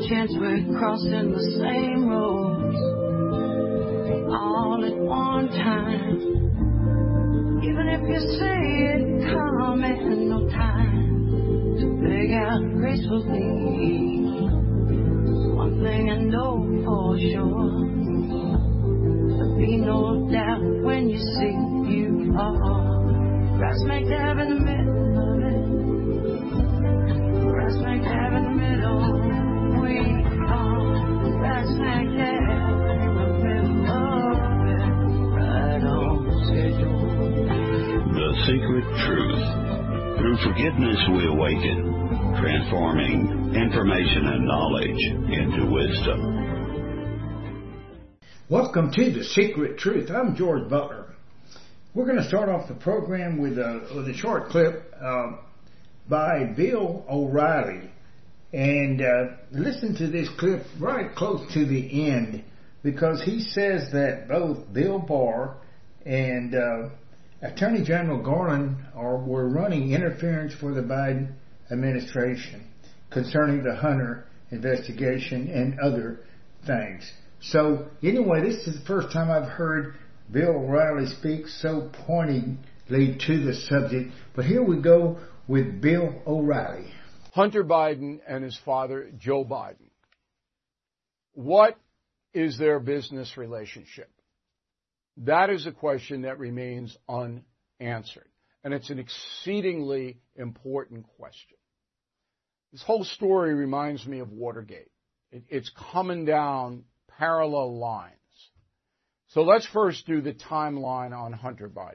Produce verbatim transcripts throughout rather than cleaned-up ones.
chance we're crossing the same roads all at one time. Even if you say it calm and no time to beg out gracefully. One thing I know for sure, there'll be no doubt when you see you fall. Right smack dab in the middle of it. Right smack dab in the middle. We are right smack dab in the middle of it. Right on schedule. The Secret Truth. Through forgiveness we awaken, transforming information and knowledge into wisdom. Welcome to The Secret Truth. I'm George Butler. We're going to start off the program with a, with a short clip uh, by Bill O'Reilly. And uh, listen to this clip right close to the end, because he says that both Bill Barr and uh, Attorney General Garland are were running interference for the Biden administration concerning the Hunter investigation and other things. So anyway, this is the first time I've heard Bill O'Reilly speak so pointedly to the subject. But here we go with Bill O'Reilly. Hunter Biden and his father, Joe Biden. What is their business relationship? That is a question that remains unanswered. And it's an exceedingly important question. This whole story reminds me of Watergate. It, it's coming down parallel lines. So let's first do the timeline on Hunter Biden.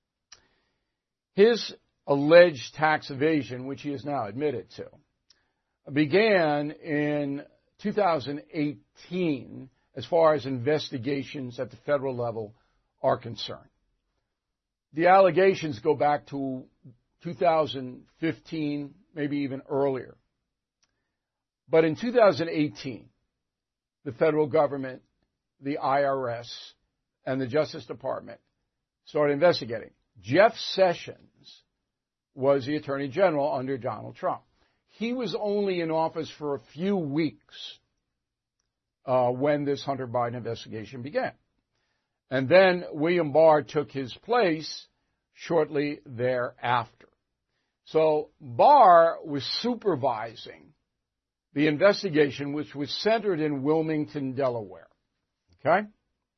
His alleged tax evasion, which he has now admitted to, began in two thousand eighteen as far as investigations at the federal level are concerned. The allegations go back to two thousand fifteen, maybe even earlier. But in two thousand eighteen, the federal government, the I R S, and the Justice Department started investigating. Jeff Sessions was the Attorney General under Donald Trump. He was only in office for a few weeks uh, when this Hunter Biden investigation began. And then William Barr took his place shortly thereafter. So Barr was supervising the investigation, which was centered in Wilmington, Delaware. Okay?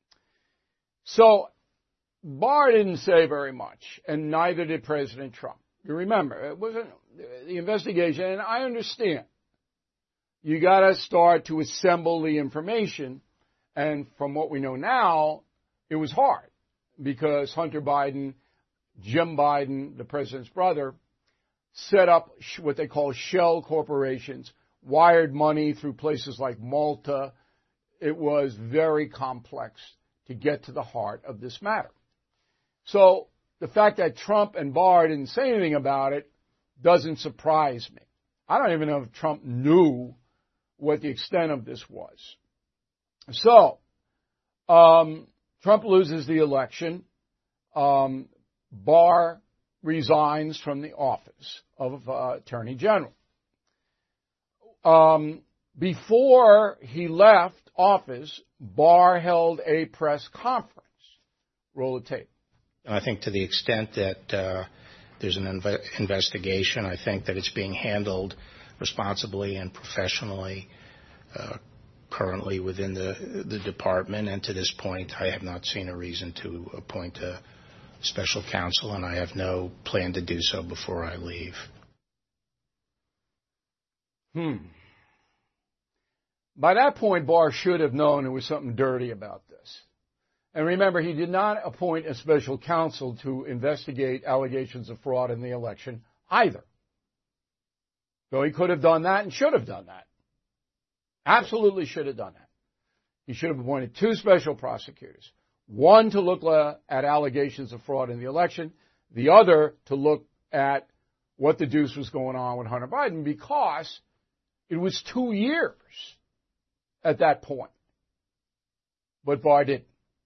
So Barr didn't say very much, and neither did President Trump. You remember, it wasn't the investigation, and I understand. You got to start to assemble the information, and from what we know now, it was hard because Hunter Biden, Jim Biden, the president's brother, set up what they call shell corporations, wired money through places like Malta. It was very complex to get to the heart of this matter. So the fact that Trump and Barr didn't say anything about it doesn't surprise me. I don't even know if Trump knew what the extent of this was. So um, Trump loses the election. Um, Barr resigns from the office of uh, Attorney General. Um, before he left office, Barr held a press conference. Roll the tape. I think to the extent that uh, there's an inv- investigation, I think that it's being handled responsibly and professionally uh, currently within the, the department. And to this point, I have not seen a reason to appoint a special counsel, and I have no plan to do so before I leave. Hmm. By that point, Barr should have known there was something dirty about this. And remember, he did not appoint a special counsel to investigate allegations of fraud in the election either. So he could have done that and should have done that. Absolutely should have done that. He should have appointed two special prosecutors. One to look at allegations of fraud in the election. The other to look at what the deuce was going on with Hunter Biden, because it was two years at that point. But Barr didn't.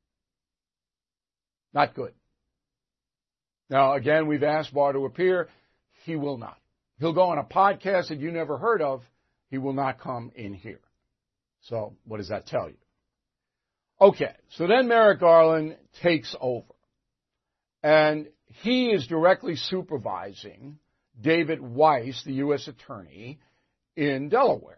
Not good. Now, again, we've asked Barr to appear. He will not. He'll go on a podcast that you never heard of. He will not come in here. So what does that tell you? Okay, so then Merrick Garland takes over. And he is directly supervising David Weiss, the U S attorney in Delaware.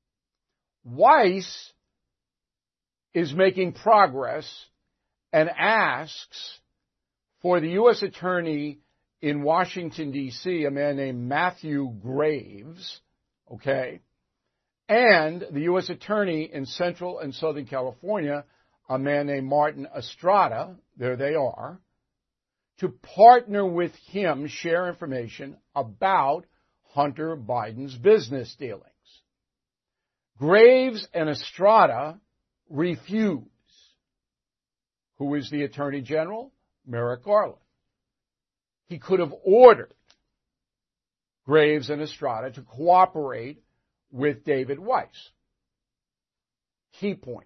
Weiss is making progress and asks for the U S attorney in Washington, D C, a man named Matthew Graves, okay, and the U S attorney in Central and Southern California, a man named Martin Estrada, there they are, to partner with him, share information about Hunter Biden's business dealings. Graves and Estrada refuse. Who is the Attorney General? Merrick Garland. He could have ordered Graves and Estrada to cooperate with David Weiss. Key point.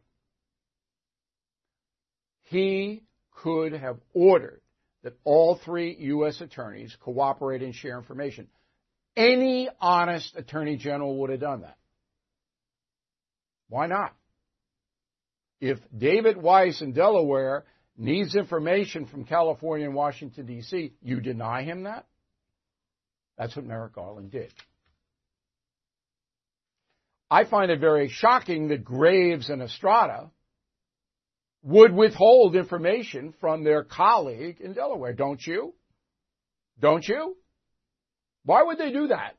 He could have ordered that all three U S attorneys cooperate and share information. Any honest attorney general would have done that. Why not? If David Weiss in Delaware needs information from California and Washington, D C, you deny him that? That's what Merrick Garland did. I find it very shocking that Graves and Estrada would withhold information from their colleague in Delaware. Don't you? Don't you? Why would they do that?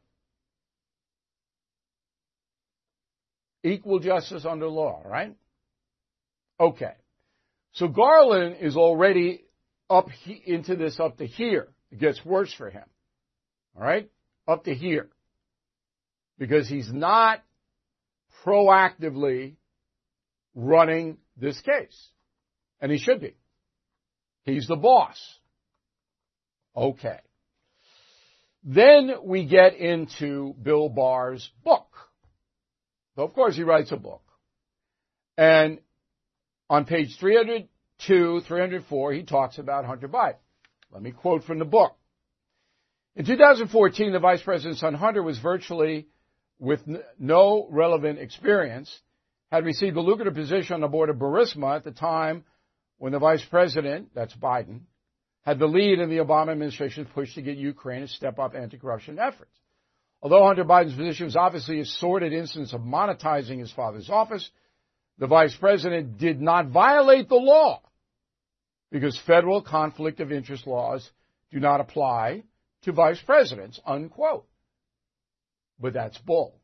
Equal justice under law, right? Okay. So Garland is already up he, into this up to here. It gets worse for him. All right? Up to here. Because he's not proactively running this case. And he should be. He's the boss. Okay. Then we get into Bill Barr's book. So, of course, he writes a book. And on page three oh two, three oh four, he talks about Hunter Biden. Let me quote from the book. In two thousand fourteen, the vice president's son Hunter was virtually with no relevant experience, had received a lucrative position on the board of Burisma at the time when the vice president, that's Biden, had the lead in the Obama administration's push to get Ukraine to step up anti-corruption efforts. Although Hunter Biden's position was obviously a sordid instance of monetizing his father's office, the vice president did not violate the law because federal conflict of interest laws do not apply to vice presidents, unquote. But that's bull.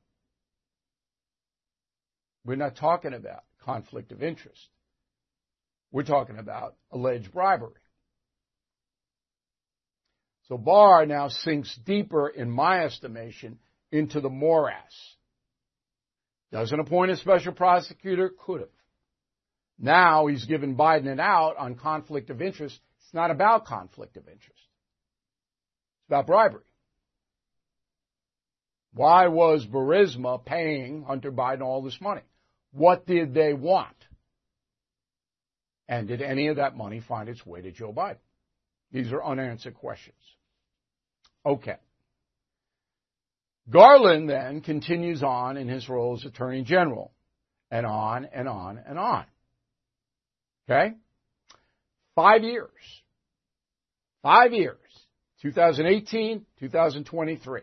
We're not talking about conflict of interest. We're talking about alleged bribery. So Barr now sinks deeper, in my estimation, into the morass. Doesn't appoint a special prosecutor, could have. Now he's given Biden an out on conflict of interest. It's not about conflict of interest. It's about bribery. Why was Burisma paying Hunter Biden all this money? What did they want? And did any of that money find its way to Joe Biden? These are unanswered questions. Okay. Garland then continues on in his role as Attorney General, and on and on and on. Okay? Five years. Five years. twenty eighteen, twenty twenty-three.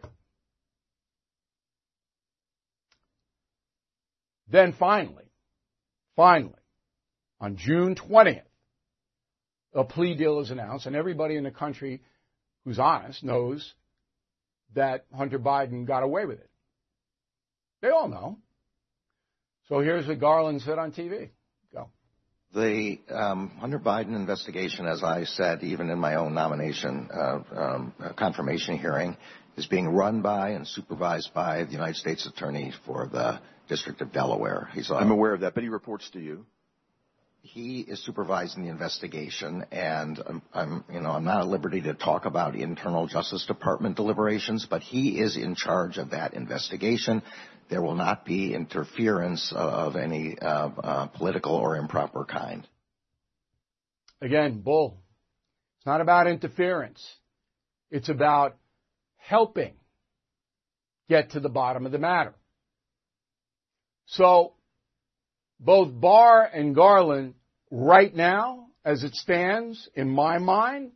Then finally, finally, on June twentieth, a plea deal is announced, and everybody in the country who's honest knows that Hunter Biden got away with it. They all know. So here's what Garland said on T V. Go. The um, Hunter Biden investigation, as I said, even in my own nomination uh, um, uh, confirmation hearing, is being run by and supervised by the United States Attorney for the District of Delaware. He's I'm aware of that, but he reports to you. He is supervising the investigation, and I'm, I'm, you know, I'm not at liberty to talk about internal Justice Department deliberations, but he is in charge of that investigation. There will not be interference of any uh, uh, political or improper kind. Again, bull. It's not about interference. It's about helping get to the bottom of the matter. So both Barr and Garland right now, as it stands, in my mind,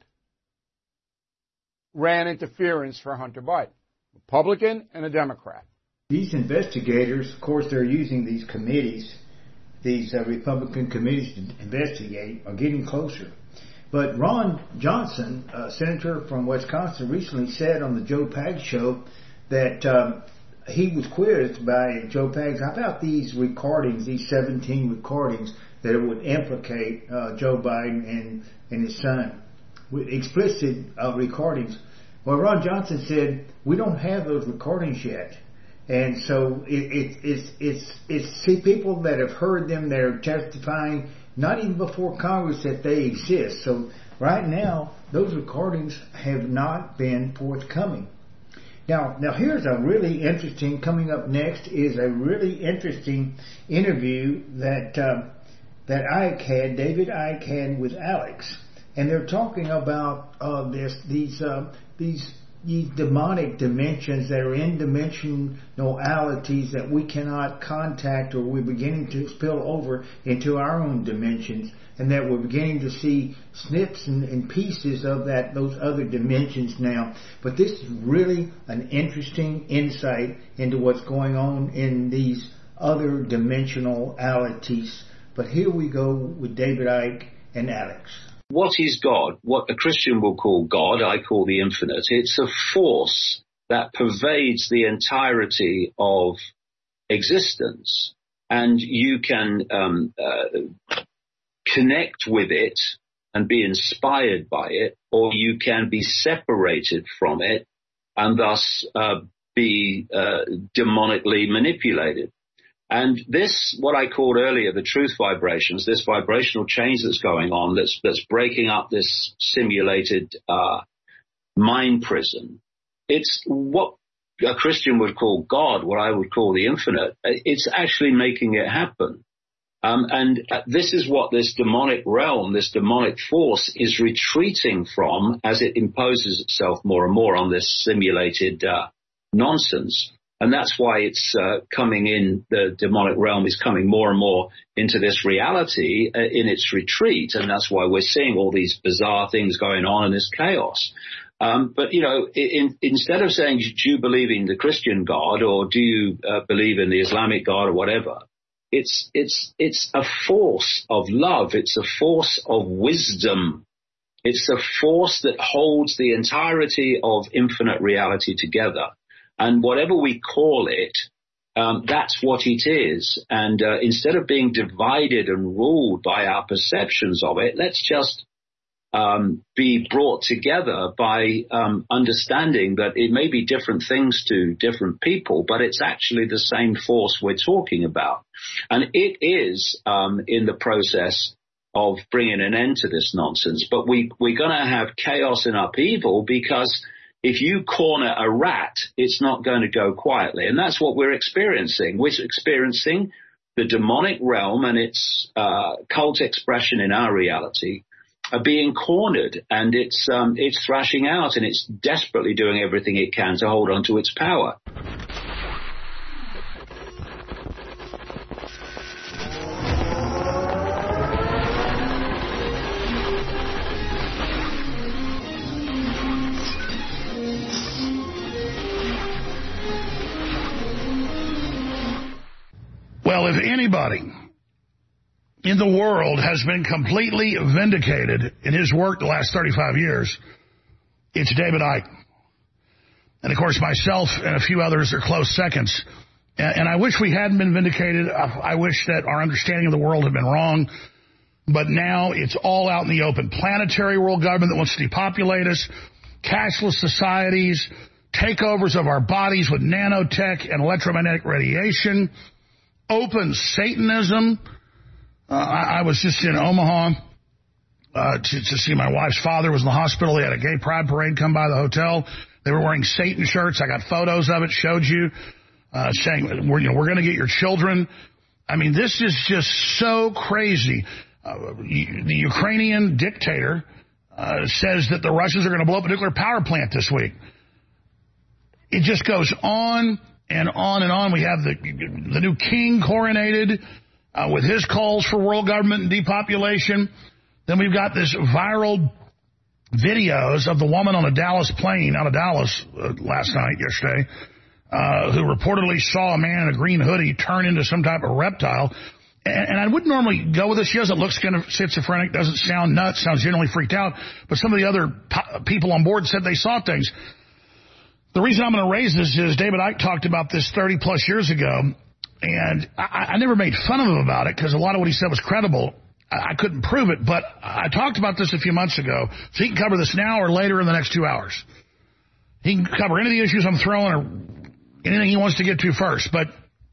ran interference for Hunter Biden, Republican and a Democrat. These investigators, of course, they're using these committees, these uh, Republican committees to investigate, are getting closer. But Ron Johnson, a senator from Wisconsin, recently said on the Joe Pags show that um, he was quizzed by Joe Pags about these recordings, these seventeen recordings that would implicate uh, Joe Biden and, and his son, with explicit uh, recordings. Well, Ron Johnson said, we don't have those recordings yet. And so it, it, it's, it's, it's see people that have heard them, that are testifying, not even before Congress, that they exist. So right now, those recordings have not been forthcoming. Now, now here's a really interesting, coming up next is a really interesting interview that, uh, that Ike had, David Ike had with Alex. And they're talking about, uh, this, these, uh, these, these demonic dimensions that are in dimensionalities that we cannot contact, or we're beginning to spill over into our own dimensions, and that we're beginning to see snips and, and pieces of that, those other dimensions now. But this is really an interesting insight into what's going on in these other dimensionalities. But here we go with David Ike and Alex. What is God? What a Christian will call God, I call the infinite. It's a force that pervades the entirety of existence, and you can um, uh, connect with it and be inspired by it, or you can be separated from it and thus uh, be uh, demonically manipulated. And this, what I called earlier, the truth vibrations, this vibrational change that's going on, that's that's breaking up this simulated uh, mind prison. It's what a Christian would call God, what I would call the infinite. It's actually making it happen. Um, and this is what this demonic realm, this demonic force is retreating from as it imposes itself more and more on this simulated uh, nonsense. And that's why it's uh, coming in, the demonic realm is coming more and more into this reality uh, in its retreat. And that's why we're seeing all these bizarre things going on in this chaos. Um, but, you know, in, instead of saying, do you believe in the Christian God, or do you uh, believe in the Islamic God, or whatever, it's, it's, it's a force of love. It's a force of wisdom. It's a force that holds the entirety of infinite reality together. And whatever we call it, um, that's what it is. And uh, instead of being divided and ruled by our perceptions of it, let's just um, be brought together by um, understanding that it may be different things to different people, but it's actually the same force we're talking about. And it is um, in the process of bringing an end to this nonsense. But we, we're going to have chaos and upheaval, because if you corner a rat, it's not going to go quietly. And that's what we're experiencing. We're experiencing the demonic realm and its uh, cult expression in our reality are being cornered, and it's um, it's thrashing out, and it's desperately doing everything it can to hold on to its power. Well, if anybody in the world has been completely vindicated in his work the last thirty-five years, it's David Ike. And, of course, myself and a few others are close seconds. And, and I wish we hadn't been vindicated. I, I wish that our understanding of the world had been wrong. But now it's all out in the open. Planetary world government that wants to depopulate us, cashless societies, takeovers of our bodies with nanotech and electromagnetic radiation, open Satanism. Uh, I, I was just in Omaha uh, to, to see my wife's father was in the hospital. They had a gay pride parade come by the hotel. They were wearing Satan shirts. I got photos of it, showed you, uh, saying, we're, you know, we're going to get your children. I mean, this is just so crazy. Uh, the Ukrainian dictator uh, says that the Russians are going to blow up a nuclear power plant this week. It just goes on and on and on. We have the the new king coronated. uh, with his calls for world government and depopulation. Then we've got this viral videos of the woman on a Dallas plane out of Dallas uh, last night, yesterday, uh, who reportedly saw a man in a green hoodie turn into some type of reptile. And, and I wouldn't normally go with this. She doesn't look schizophrenic, doesn't sound nuts, sounds generally freaked out. But some of the other po- people on board said they saw things. The reason I'm going to raise this is David Icke talked about this thirty plus years ago, and I, I never made fun of him about it because a lot of what he said was credible. I, I couldn't prove it, but I talked about this a few months ago, so he can cover this now or later in the next two hours. He can cover any of the issues I'm throwing or anything he wants to get to first. But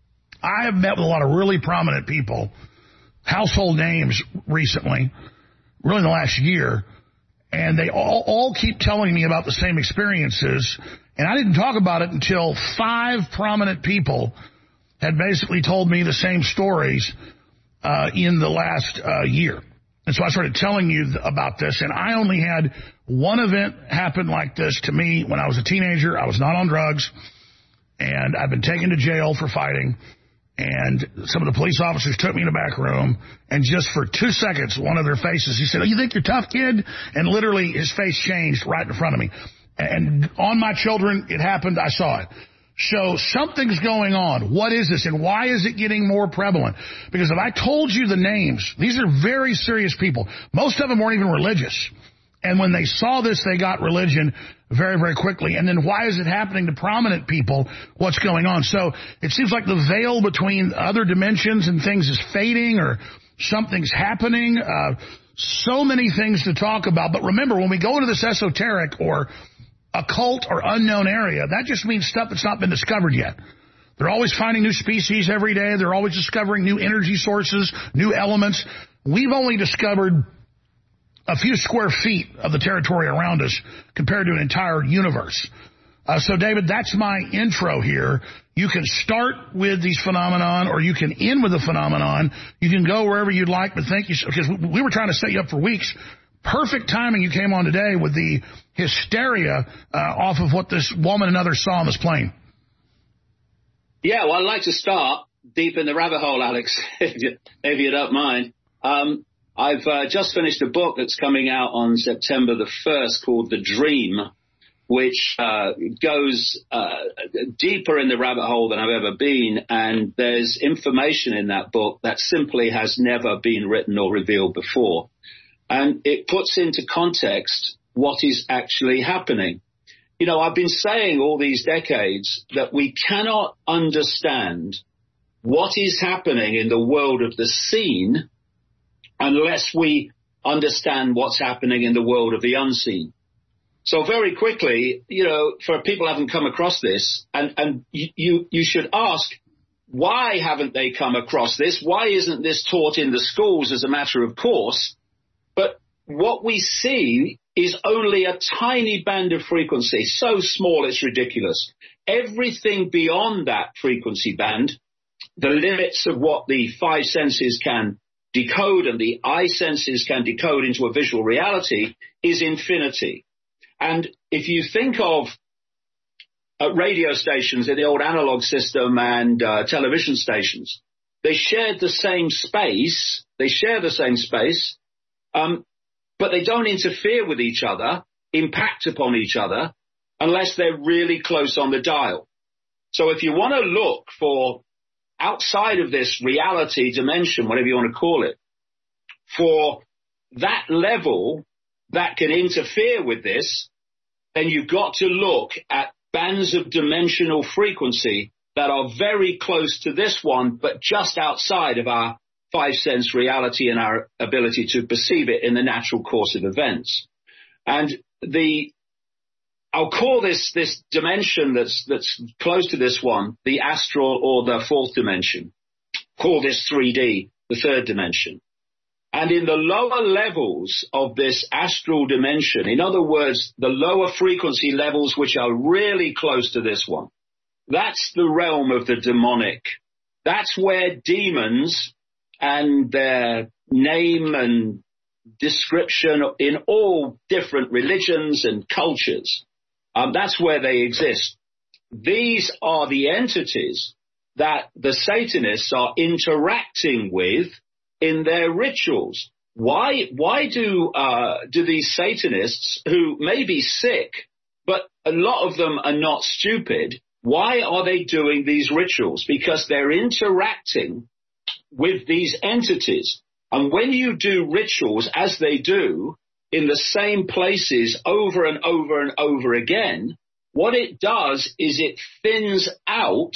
I have met with a lot of really prominent people, household names recently, really in the last year, and they all, all keep telling me about the same experiences. And I didn't talk about it until five prominent people had basically told me the same stories uh, in the last uh, year. And so I started telling you th- about this, and I only had one event happen like this to me when I was a teenager. I was not on drugs, and I've been taken to jail for fighting. And some of the police officers took me in a back room, and just for two seconds, one of their faces, he said, "Oh, you think you're tough, kid?" And literally his face changed right in front of me. And on my children, it happened. I saw it. So something's going on. What is this, and why is it getting more prevalent? Because if I told you the names, these are very serious people. Most of them weren't even religious. And when they saw this, they got religion very, very quickly. And then why is it happening to prominent people? What's going on? So it seems like the veil between other dimensions and things is fading, or something's happening. Uh, so many things to talk about. But remember, when we go into this esoteric or occult or unknown area, that just means stuff that's not been discovered yet. They're always finding new species every day. They're always discovering new energy sources, new elements. We've only discovered a few square feet of the territory around us compared to an entire universe. Uh, so, David, that's my intro here. You can start with these phenomenon, or you can end with the phenomenon. You can go wherever you'd like, but thank you, because we were trying to set you up for weeks. Perfect timing you came on today with the hysteria uh, off of what this woman and others saw on this plane. Yeah, well, I'd like to start deep in the rabbit hole, Alex, if you, if you don't mind. Um, I've uh, just finished a book that's coming out on September the first called The Dream, which uh, goes uh, deeper in the rabbit hole than I've ever been. And there's information in that book that simply has never been written or revealed before. And it puts into context what is actually happening. You know, I've been saying all these decades that we cannot understand what is happening in the world of the seen unless we understand what's happening in the world of the unseen. So very quickly, you know, for people who haven't come across this, and, and you, you should ask, why haven't they come across this? Why isn't this taught in the schools as a matter of course? But what we see is only a tiny band of frequency, so small it's ridiculous. Everything beyond that frequency band, the limits of what the five senses can decode and the eye senses can decode into a visual reality, is infinity. And if you think of uh, radio stations in the old analog system and uh, television stations, they shared the same space, they share the same space, Um, but they don't interfere with each other, impact upon each other, unless they're really close on the dial. So if you want to look for outside of this reality dimension, whatever you want to call it, for that level that can interfere with this, then you've got to look at bands of dimensional frequency that are very close to this one, but just outside of our five sense reality and our ability to perceive it in the natural course of events. And the, I'll call this, this dimension that's, that's close to this one, the astral or the fourth dimension. Call this three D, the third dimension. And in the lower levels of this astral dimension, in other words, the lower frequency levels which are really close to this one, that's the realm of the demonic. That's where demons and their name and description in all different religions and cultures, um, that's where they exist. These are the entities that the Satanists are interacting with in their rituals. Why, why do, uh, do these Satanists, who may be sick, but a lot of them are not stupid, why are they doing these rituals? Because they're interacting with these entities. And when you do rituals, as they do, in the same places over and over and over again, what it does is it thins out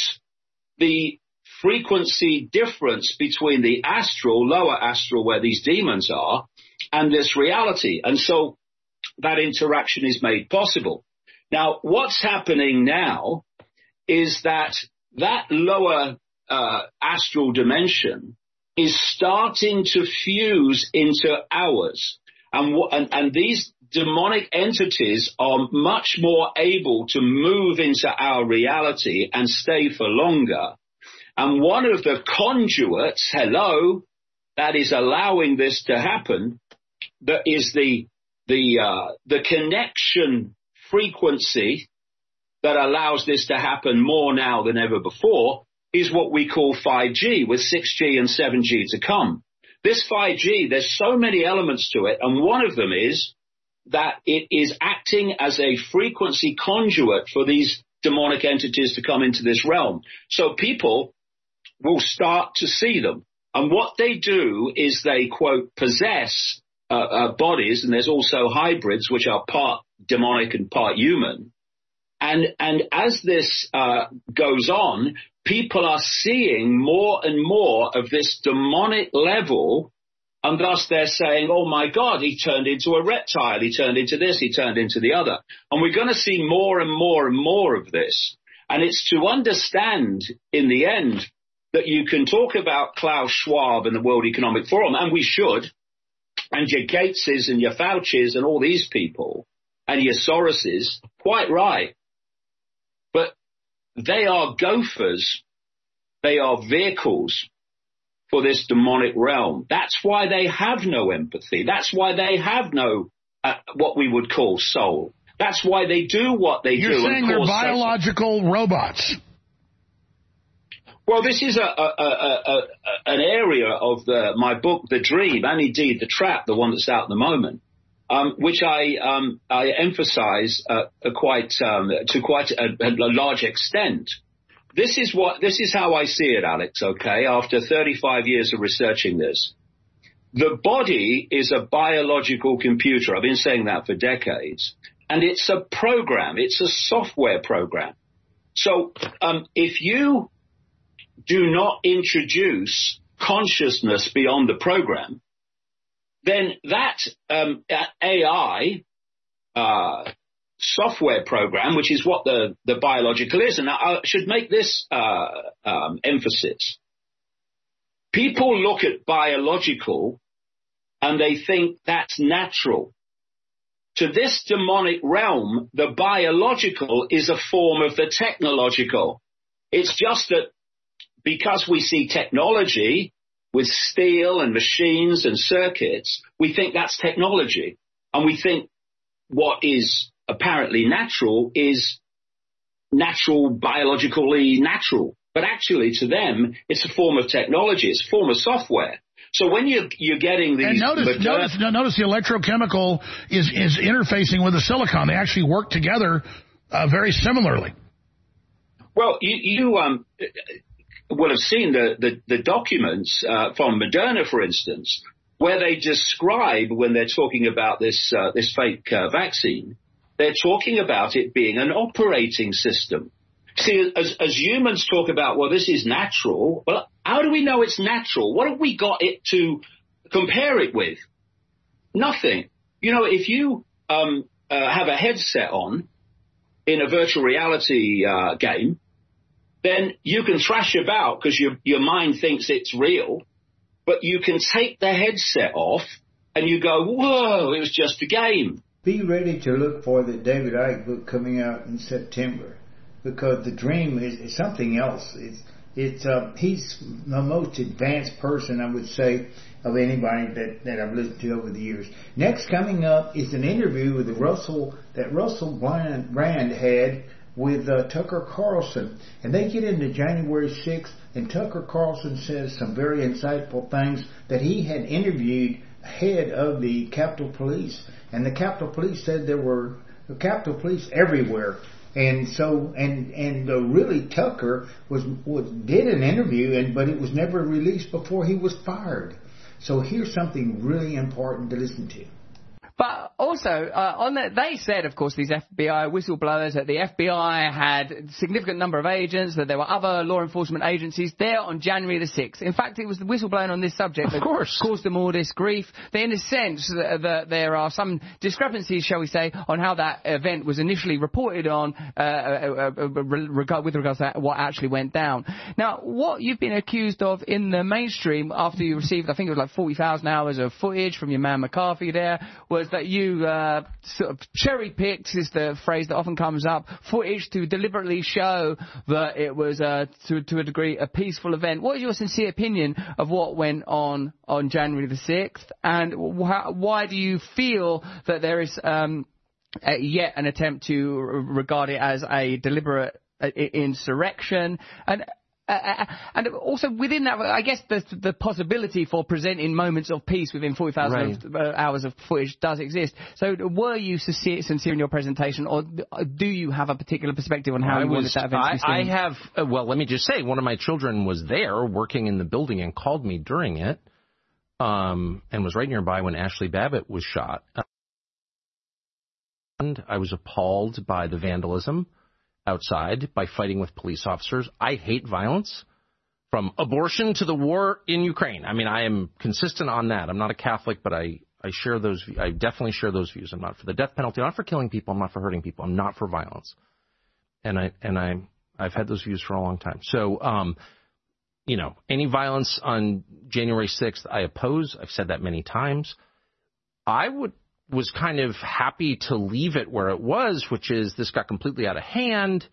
the frequency difference between the astral, lower astral, where these demons are, and this reality. And so that interaction is made possible. Now, what's happening now is that that lower uh, astral dimension is starting to fuse into ours. And, and, and these demonic entities are much more able to move into our reality and stay for longer. And one of the conduits, hello, that is allowing this to happen, that is the the uh, the connection frequency that allows this to happen more now than ever before, is what we call five G, with six G and seven G to come. This five G, there's so many elements to it, and one of them is that it is acting as a frequency conduit for these demonic entities to come into this realm. So people will start to see them. And what they do is they, quote, possess uh, uh, bodies, and there's also hybrids, which are part demonic and part human. And, and as this uh, goes on, people are seeing more and more of this demonic level, and thus they're saying, oh, my God, he turned into a reptile, he turned into this, he turned into the other. And we're going to see more and more and more of this. And it's to understand, in the end, that you can talk about Klaus Schwab and the World Economic Forum, and we should, and your Gateses and your Faucis and all these people, and your Soroses, quite right. But they are gophers. They are vehicles for this demonic realm. That's why they have no empathy. That's why they have no uh, what we would call soul. That's why they do what they You're do. You're saying and they're biological suffering. robots. Well, this is a, a, a, a, an area of the, my book, The Dream, and indeed The Trap, the one that's out at the moment, um, which I, um, I emphasize uh, quite um, to quite a, a large extent. This is what this is how I see it, Alex. Okay, after thirty-five years of researching this, the body is a biological computer. I've been saying that for decades, and it's a program. It's a software program. So um, if you do not introduce consciousness beyond the program, then that um, A I uh, software program, which is what the, the biological is, and I should make this uh, um, emphasis. People look at biological and they think that's natural. To this demonic realm, the biological is a form of the technological. It's just that because we see technology with steel and machines and circuits, we think that's technology. And we think what is apparently natural is natural, biologically natural. But actually, to them, it's a form of technology. It's a form of software. So when you're, you're getting these... And notice, notice, notice the electrochemical is, is interfacing with the silicon. They actually work together uh, very similarly. Well, you... you um. will have seen the, the, the documents uh, from Moderna, for instance, where they describe, when they're talking about this uh, this fake uh, vaccine, they're talking about it being an operating system. See, as, as humans talk about, well, this is natural, well, how do we know it's natural? What have we got it to compare it with? Nothing. You know, if you um, uh, have a headset on in a virtual reality uh, game, then you can thrash about because your, your mind thinks it's real, but you can take the headset off and you go, whoa, it was just a game. Be ready to look for the David Icke book coming out in September, because The Dream is, is something else. It's, it's uh, he's the most advanced person, I would say, of anybody that, that I've listened to over the years. Next coming up is an interview with the Russell that Russell Brand had with uh, Tucker Carlson, and they get into January sixth, and Tucker Carlson says some very insightful things that he had interviewed head of the Capitol Police, and the Capitol Police said there were the Capitol Police everywhere. And so, and and uh, really, Tucker was, was did an interview, and but it was never released before he was fired. So here's something really important to listen to. But also, uh, on the, they said, of course, these F B I whistleblowers, that the F B I had a significant number of agents, that there were other law enforcement agencies there on January the sixth. In fact, it was the whistleblowing on this subject of that course. caused them all this grief. That in a sense, that, that there are some discrepancies, shall we say, on how that event was initially reported on uh, uh, uh, regard, with regards to what actually went down. Now, what you've been accused of in the mainstream after you received, I think it was like forty thousand hours of footage from your man McCarthy there, was that you uh, sort of cherry-picked, is the phrase that often comes up, footage to deliberately show that it was, uh, to, to a degree, a peaceful event. What is your sincere opinion of what went on on January the sixth, and wh- why do you feel that there is um, uh, yet an attempt to regard it as a deliberate uh, insurrection? And Uh, and also within that, I guess the the possibility for presenting moments of peace within forty thousand right. hours of footage does exist. So were you sincere, sincere in your presentation, or do you have a particular perspective on how I you was, wanted that event to be seen? I have, uh, well, let me just say, one of my children was there working in the building and called me during it, um, and was right nearby when Ashley Babbitt was shot. And I was appalled by the vandalism outside, by fighting with police officers. I hate violence, from abortion to the war in Ukraine. I mean, I am consistent on that. I'm not a Catholic, but I, I share those. I definitely share those views. I'm not for the death penalty. I'm not for killing people. I'm not for hurting people. I'm not for violence. And I and I I've had those views for a long time. So, um, you know, any violence on January sixth, I oppose. I've said that many times. I would. was kind of happy to leave it where it was, which is this got completely out of hand.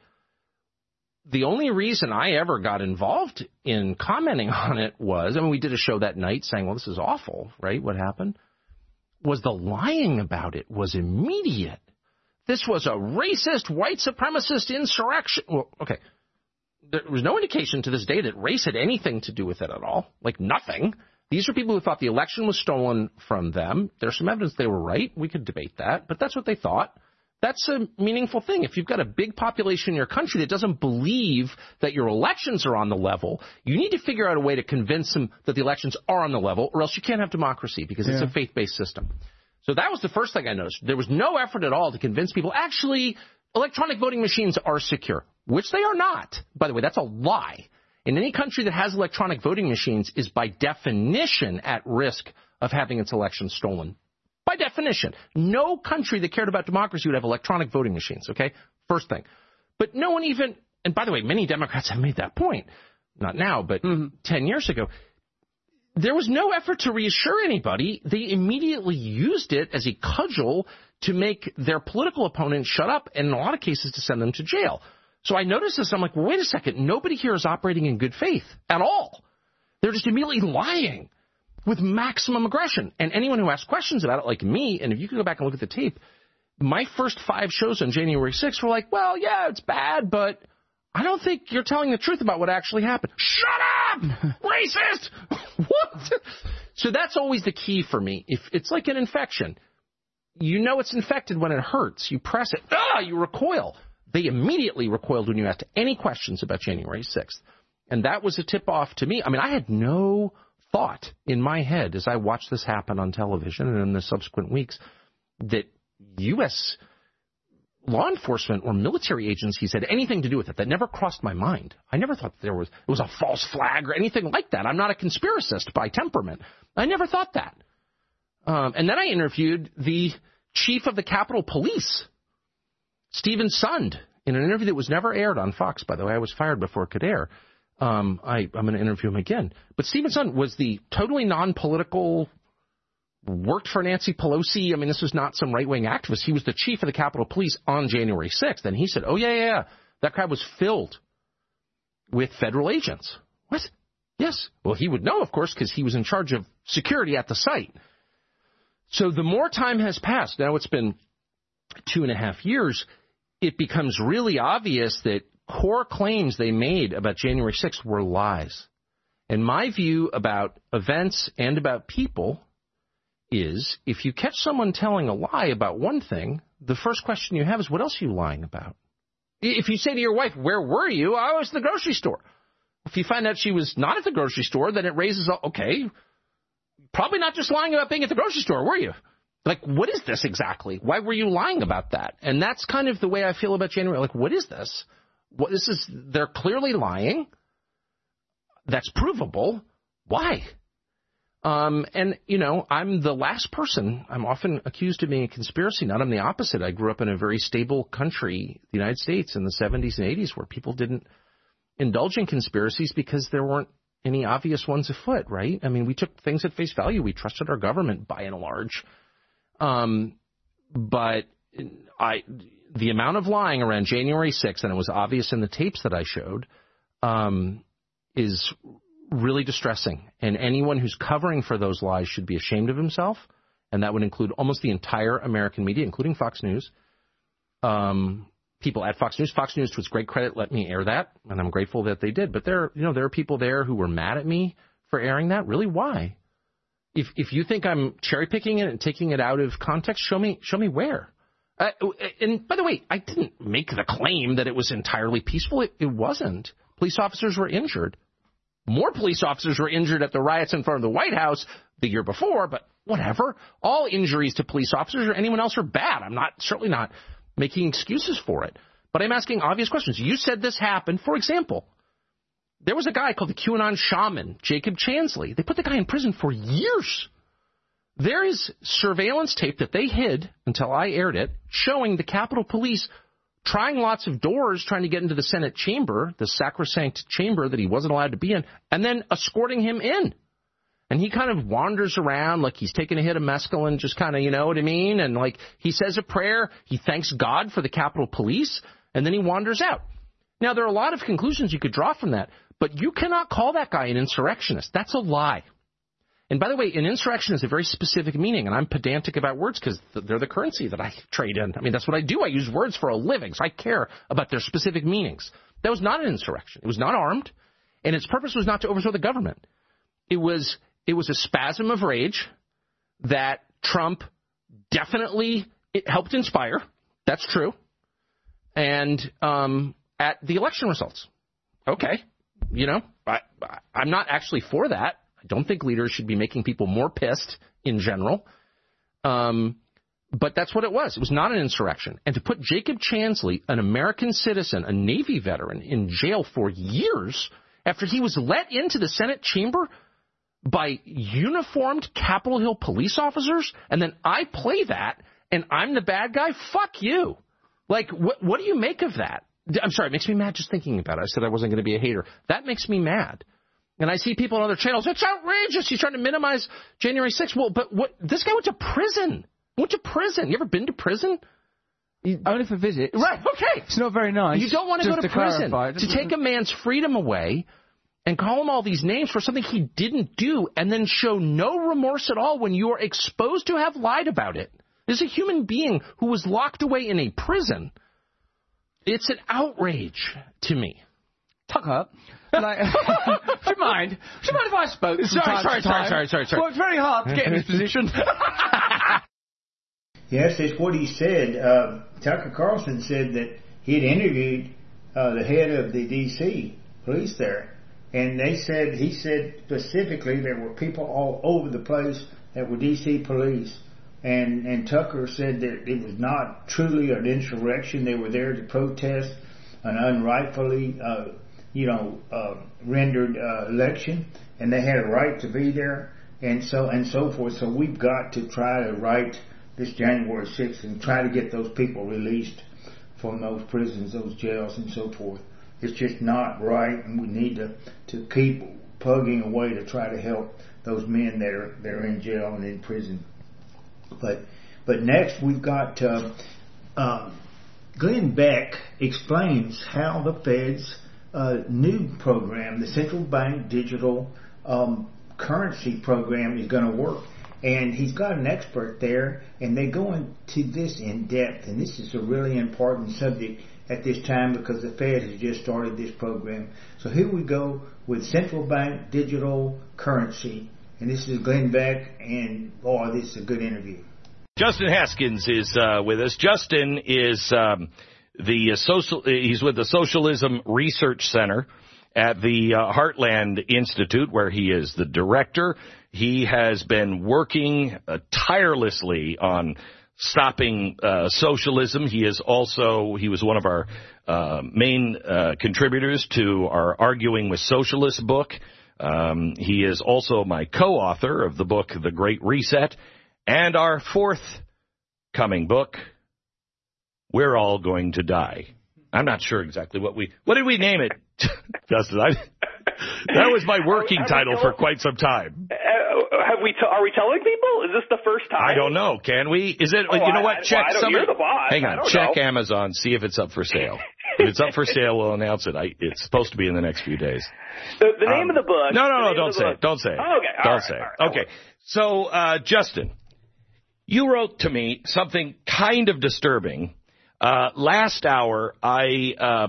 The only reason I ever got involved in commenting on it was, I mean, we did a show that night saying, well, this is awful, right? What happened was the lying about it was immediate. This was a racist, white supremacist insurrection. Well, okay. There was no indication to this day that race had anything to do with it at all. Like nothing. These are people who thought the election was stolen from them. There's some evidence they were right. We could debate that, but that's what they thought. That's a meaningful thing. If you've got a big population in your country that doesn't believe that your elections are on the level, you need to figure out a way to convince them that the elections are on the level, or else you can't have democracy because yeah. it's a faith-based system. So that was the first thing I noticed. There was no effort at all to convince people, actually, electronic voting machines are secure, which they are not. By the way, that's a lie. In any country that has electronic voting machines is by definition at risk of having its elections stolen. By definition. No country that cared about democracy would have electronic voting machines, okay? First thing. But no one even, and by the way, many Democrats have made that point. Not now, but mm-hmm. ten years ago. There was no effort to reassure anybody. They immediately used it as a cudgel to make their political opponents shut up, and in a lot of cases to send them to jail. So I noticed this. I'm like, well, wait a second. Nobody here is operating in good faith at all. They're just immediately lying with maximum aggression. And anyone who asks questions about it, like me, and if you can go back and look at the tape, my first five shows on January sixth were like, well, yeah, it's bad, but I don't think you're telling the truth about what actually happened. Shut up! Racist! What? So that's always the key for me. If it's like an infection, you know it's infected when it hurts. You press it. Ah, you recoil. They immediately recoiled when you asked any questions about January sixth. And that was a tip-off to me. I mean, I had no thought in my head as I watched this happen on television and in the subsequent weeks that U S law enforcement or military agencies had anything to do with it. That never crossed my mind. I never thought there was it was a false flag or anything like that. I'm not a conspiracist by temperament. I never thought that. Um, and then I interviewed the chief of the Capitol Police, Stephen Sund, in an interview that was never aired on Fox, by the way. I was fired before it could air. Um, I, I'm going to interview him again. But Stephen Sund was the totally non-political, worked for Nancy Pelosi. I mean, this was not some right-wing activist. He was the chief of the Capitol Police on January sixth. And he said, oh, yeah, yeah, yeah. That crowd was filled with federal agents. What? Yes. Well, he would know, of course, because he was in charge of security at the site. So the more time has passed, now it's been two and a half years, it becomes really obvious that core claims they made about January sixth were lies. And my view about events and about people is if you catch someone telling a lie about one thing, the first question you have is, what else are you lying about? If you say to your wife, where were you? I was at the grocery store. If you find out she was not at the grocery store, then it raises, okay, probably not just lying about being at the grocery store, were you? Like, what is this exactly? Why were you lying about that? And that's kind of the way I feel about January. Like, what is this? What this is? They're clearly lying. That's provable. Why? Um, and, you know, I'm the last person. I'm often accused of being a conspiracy nut. I'm the opposite. I grew up in a very stable country, the United States, in the seventies and eighties, where people didn't indulge in conspiracies because there weren't any obvious ones afoot, right? I mean, we took things at face value. We trusted our government by and large. Um, but I, the amount of lying around January sixth, and it was obvious in the tapes that I showed, um, is really distressing. And anyone who's covering for those lies should be ashamed of himself. And that would include almost the entire American media, including Fox News. Um, people at Fox News. Fox News, to its great credit, let me air that, and I'm grateful that they did. But there, you know, there are people there who were mad at me for airing that. Really, why? If if you think I'm cherry picking it and taking it out of context, show me show me where. Uh, and by the way, I didn't make the claim that it was entirely peaceful. It, it wasn't. Police officers were injured. More police officers were injured at the riots in front of the White House the year before, but whatever. All injuries to police officers or anyone else are bad. I'm not certainly not making excuses for it. But I'm asking obvious questions. You said this happened. For example, there was a guy called the QAnon shaman, Jacob Chansley. They put the guy in prison for years. There is surveillance tape that they hid until I aired it, showing the Capitol Police trying lots of doors, trying to get into the Senate chamber, the sacrosanct chamber that he wasn't allowed to be in, and then escorting him in. And he kind of wanders around like he's taking a hit of mescaline, just kind of, you know what I mean? And like he says a prayer, he thanks God for the Capitol Police, and then he wanders out. Now, there are a lot of conclusions you could draw from that, but you cannot call that guy an insurrectionist. That's a lie. And by the way, an insurrection is a very specific meaning, and I'm pedantic about words because they're the currency that I trade in. I mean, that's what I do. I use words for a living, so I care about their specific meanings. That was not an insurrection. It was not armed, and its purpose was not to overthrow the government. It was it was a spasm of rage that Trump definitely helped inspire. That's true. And um, at the election results. Okay. You know, I, I'm not actually for that. I don't think leaders should be making people more pissed in general. Um, but that's what it was. It was not an insurrection. And to put Jacob Chansley, an American citizen, a Navy veteran, in jail for years after he was let into the Senate chamber by uniformed Capitol Hill police officers, and then I play that, and I'm the bad guy? Fuck you. Like, what, what do you make of that? I'm sorry, it makes me mad just thinking about it. I said I wasn't going to be a hater. That makes me mad. And I see people on other channels, it's outrageous. He's trying to minimize January sixth. Well, but what? This guy went to prison. Went to prison. You ever been to prison? You, Only for visits. Right, okay. It's not very nice. You don't want to go to, to prison. clarify. To take a man's freedom away and call him all these names for something he didn't do and then show no remorse at all when you are exposed to have lied about it. There's a human being who was locked away in a prison. It's an outrage to me. Tucker, like, do you mind? Do you mind if I spoke? Sorry, time sorry, time? sorry, sorry, sorry, sorry. Well, it's very hard to get in this position. Yes, that's what he said. Uh, Tucker Carlson said that he had interviewed uh, the head of the D C police there, and they said he said specifically there were people all over the place that were D C police. And, and Tucker said that it was not truly an insurrection. They were there to protest an unrightfully, uh, you know, uh, rendered uh, election, and they had a right to be there, and so and so forth. So we've got to try to right this January sixth and try to get those people released from those prisons, those jails, and so forth. It's just not right, and we need to to keep plugging away to try to help those men that are that are in jail and in prison. But but next we've got uh, uh, Glenn Beck explains how the Fed's uh, new program, the central bank digital um, currency program, is going to work. And he's got an expert there, and they go into this in depth. And this is a really important subject at this time because the Fed has just started this program. So here we go with central bank digital currency. And this is Glenn Beck, and boy, this is a good interview. Justin Haskins is uh, with us. Justin is um, the uh, social. He's with the Socialism Research Center at the uh, Heartland Institute, where he is the director. He has been working uh, tirelessly on stopping uh, socialism. He is also, he was one of our uh, main uh, contributors to our Arguing with Socialists book. Um, he is also my co-author of the book, The Great Reset, and our forthcoming book, We're All Going to Die. I'm not sure exactly what we, what did we name it, Justin? I, that was my working title for quite some time. Uh, have we? T- are we telling people? Is this the first time? I don't know. Can we? Is it? Oh, you know I, what? I, Check well, somebody. You're the boss. Hang on. Check know. Amazon. See if it's up for sale. If it's up for sale, we'll announce it. I, it's supposed to be in the next few days. The, the name um, of the book. No, no, no. Don't say book. it. Don't say it. Oh, okay. All don't right, say it. Right, okay. So, uh, Justin, you wrote to me something kind of disturbing. Uh, last hour, I. Uh,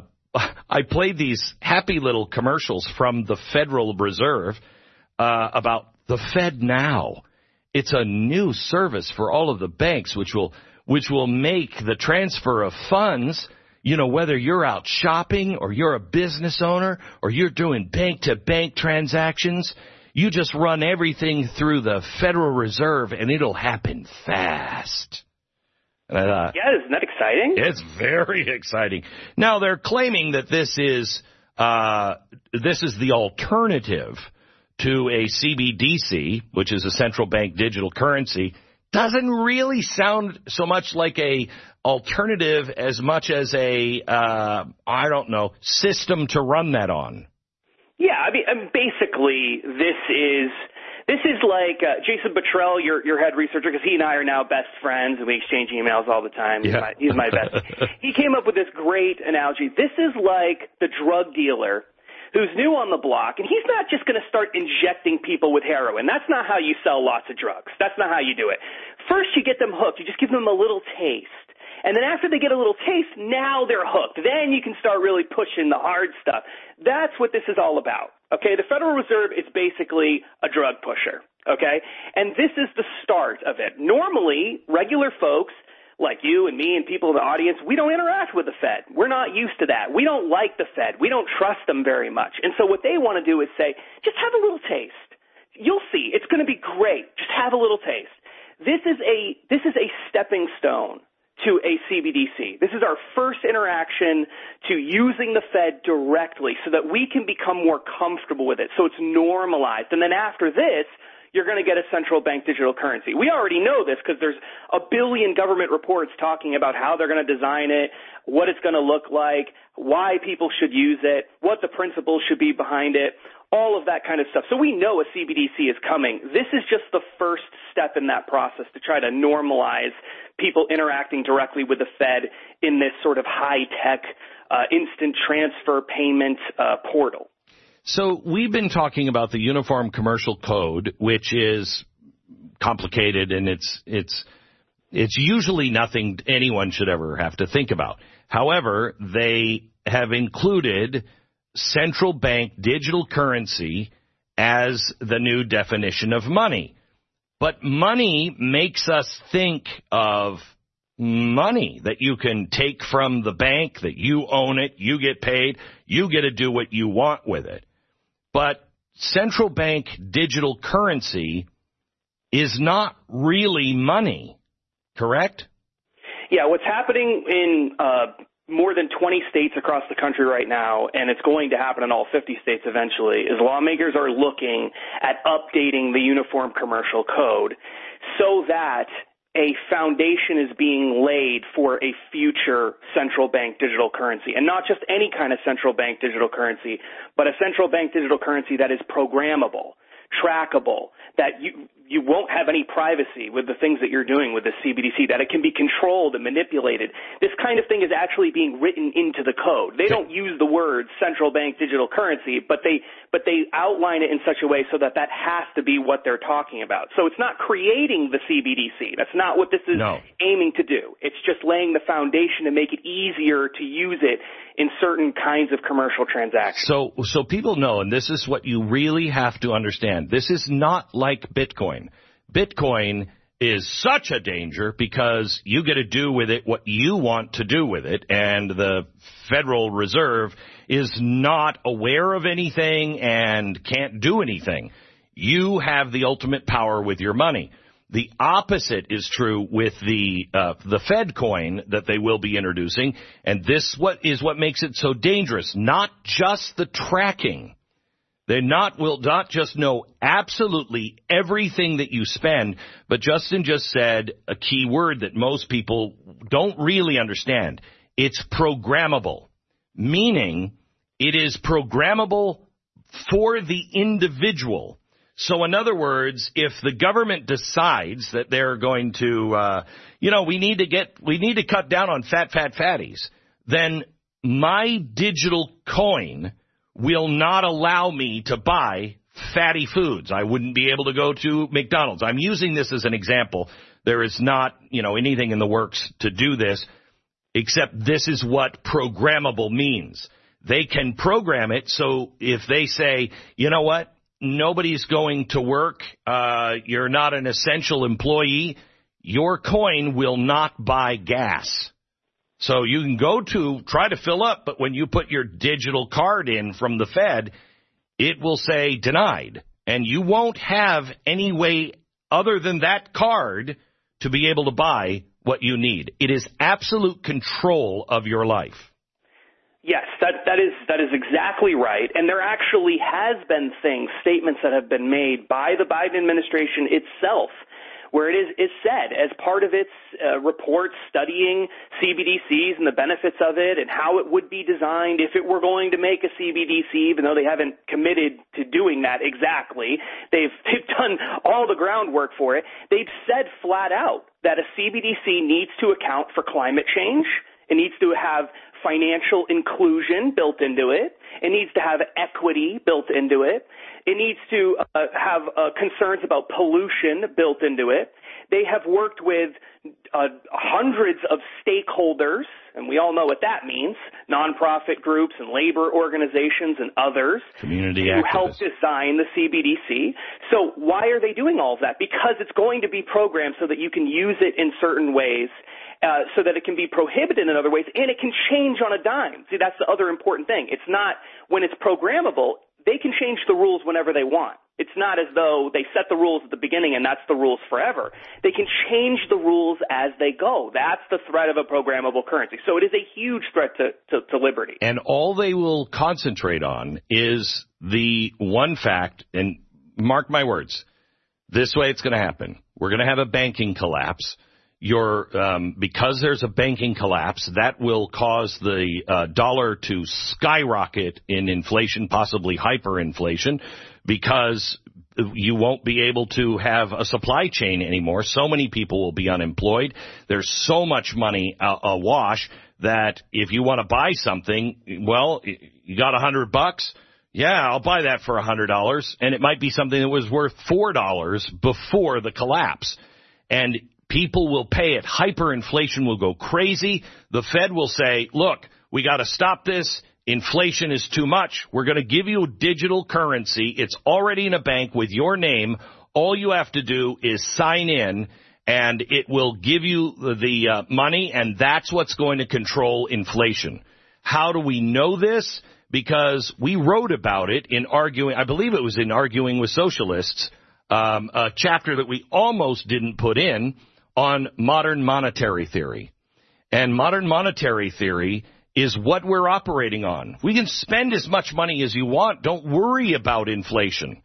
I played these happy little commercials from the Federal Reserve uh, about the Fed Now. It's a new service for all of the banks, which will which will make the transfer of funds, you know, whether you're out shopping or you're a business owner or you're doing bank-to-bank transactions, you just run everything through the Federal Reserve and it'll happen fast. And I thought, yeah, isn't that exciting? It's very exciting. Now they're claiming that this is uh, this is the alternative to a C B D C, which is a central bank digital currency. Doesn't really sound so much like a alternative as much as a uh, I don't know system to run that on. Yeah, I mean, I mean basically this is. This is like uh, Jason Buttrell, your your head researcher, because he and I are now best friends, and we exchange emails all the time. He's, yeah. my, he's my best. He came up with this great analogy. This is like the drug dealer who's new on the block, and he's not just going to start injecting people with heroin. That's not how you sell lots of drugs. That's not how you do it. First, you get them hooked. You just give them a little taste. And then after they get a little taste, now they're hooked. Then you can start really pushing the hard stuff. That's what this is all about. Okay, the Federal Reserve is basically a drug pusher. Okay, and this is the start of it. Normally, regular folks like you and me and people in the audience, we don't interact with the Fed. We're not used to that. We don't like the Fed. We don't trust them very much. And so what they want to do is say, just have a little taste. You'll see. It's going to be great. Just have a little taste. This is a this is a stepping stone to a C B D C. This is our first interaction to using the Fed directly so that we can become more comfortable with it, so it's normalized. And then after this, you're going to get a central bank digital currency. We already know this because there's a billion government reports talking about how they're going to design it, what it's going to look like, why people should use it, what the principles should be behind it, all of that kind of stuff. So we know a C B D C is coming. This is just the first step in that process to try to normalize people interacting directly with the Fed in this sort of high-tech uh, instant transfer payment uh, portal. So we've been talking about the Uniform Commercial Code, which is complicated, and it's it's it's usually nothing anyone should ever have to think about. However, they have included central bank digital currency as the new definition of money. But money makes us think of money that you can take from the bank, that you own it, you get paid, you get to do what you want with it. But central bank digital currency is not really money, correct? Yeah, what's happening in uh, more than twenty states across the country right now, and it's going to happen in all fifty states eventually, is lawmakers are looking at updating the Uniform Commercial Code so that a foundation is being laid for a future central bank digital currency, and not just any kind of central bank digital currency, but a central bank digital currency that is programmable, trackable, that you you won't have any privacy with the things that you're doing with the C B D C, that it can be controlled and manipulated. This kind of thing is actually being written into the code. They don't use the word central bank digital currency, but they but they outline it in such a way so that that has to be what they're talking about. So it's not creating the C B D C. That's not what this is no. aiming to do. It's just laying the foundation to make it easier to use it in certain kinds of commercial transactions. So, so people know, and this is what you really have to understand. This is not like Bitcoin. Bitcoin is such a danger because you get to do with it what you want to do with it, and the Federal Reserve is not aware of anything and can't do anything. You have the ultimate power with your money. The opposite is true with the uh, the Fed coin that they will be introducing, and this what is what makes it so dangerous. Not just the tracking. They not will not just know absolutely everything that you spend, but Justin just said a key word that most people don't really understand. It's programmable, meaning it is programmable for the individual. So in other words, if the government decides that they're going to, uh, you know, we need to get, we need to cut down on fat, fat, fatties, then my digital coin will not allow me to buy fatty foods. I wouldn't be able to go to McDonald's. I'm using this as an example. There is not, you know, anything in the works to do this, except this is what programmable means. They can program it so if they say, you know what, nobody's going to work, uh, you're not an essential employee, your coin will not buy gas. So you can go to try to fill up, but when you put your digital card in from the Fed, it will say denied. And you won't have any way other than that card to be able to buy what you need. It is absolute control of your life. Yes, that, that is that is exactly right. And there actually has been things, statements that have been made by the Biden administration itself, where it is, is said as part of its uh, report studying C B D Cs and the benefits of it and how it would be designed if it were going to make a C B D C, even though they haven't committed to doing that exactly. They've, they've done all the groundwork for it. They've said flat out that a C B D C needs to account for climate change. It needs to have financial inclusion built into it. It needs to have equity built into it. It needs to uh, have uh, concerns about pollution built into it. They have worked with uh, hundreds of stakeholders, and we all know what that means, nonprofit groups and labor organizations and others, community to activists, help design the C B D C. So why are they doing all of that? Because it's going to be programmed so that you can use it in certain ways, Uh, so that it can be prohibited in other ways, and it can change on a dime. See, that's the other important thing. It's not, when it's programmable, they can change the rules whenever they want. It's not as though they set the rules at the beginning and that's the rules forever. They can change the rules as they go. That's the threat of a programmable currency. So it is a huge threat to, to, to liberty. And all they will concentrate on is the one fact, and mark my words, this way it's going to happen. We're going to have a banking collapse. Your, um, because there's a banking collapse, that will cause the uh, dollar to skyrocket in inflation, possibly hyperinflation, because you won't be able to have a supply chain anymore. So many people will be unemployed. There's so much money uh, awash that if you want to buy something, well, you got a hundred bucks. Yeah, I'll buy that for a hundred dollars, and it might be something that was worth four dollars before the collapse, and people will pay it. Hyperinflation will go crazy. The Fed will say, look, we got to stop this. Inflation is too much. We're going to give you a digital currency. It's already in a bank with your name. All you have to do is sign in, and it will give you the, the uh, money, and that's what's going to control inflation. How do we know this? Because we wrote about it in arguing, I believe it was in Arguing with Socialists, um, a chapter that we almost didn't put in, on modern monetary theory. And modern monetary theory is what we're operating on. We can spend as much money as you want. Don't worry about inflation.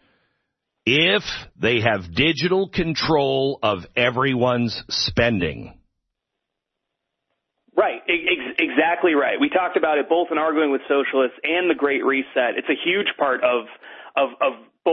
If they have digital control of everyone's spending. Right, ex- exactly right. We talked about it both in Arguing with Socialists and the Great Reset. It's a huge part of of, of both